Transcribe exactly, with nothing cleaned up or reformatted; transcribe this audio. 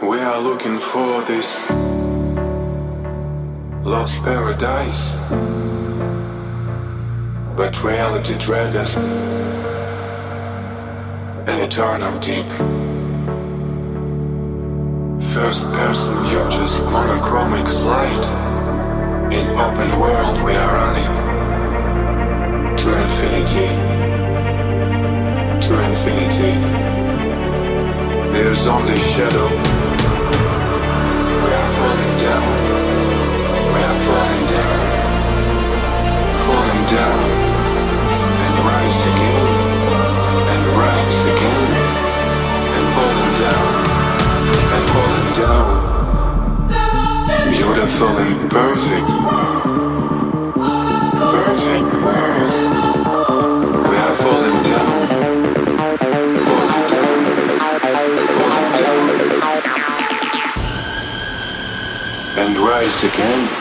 We are looking for this lost paradise, but reality drags us an eternal deep. First person view, just monochromic slide. In open world we are running to infinity, to infinity. There's only shadow. We are falling down. We are falling down. Falling down. And rise again. And rise again. And falling down. And falling down. Beautiful and perfect world. Perfect world. We are falling down. Falling down. Falling down. And rise again.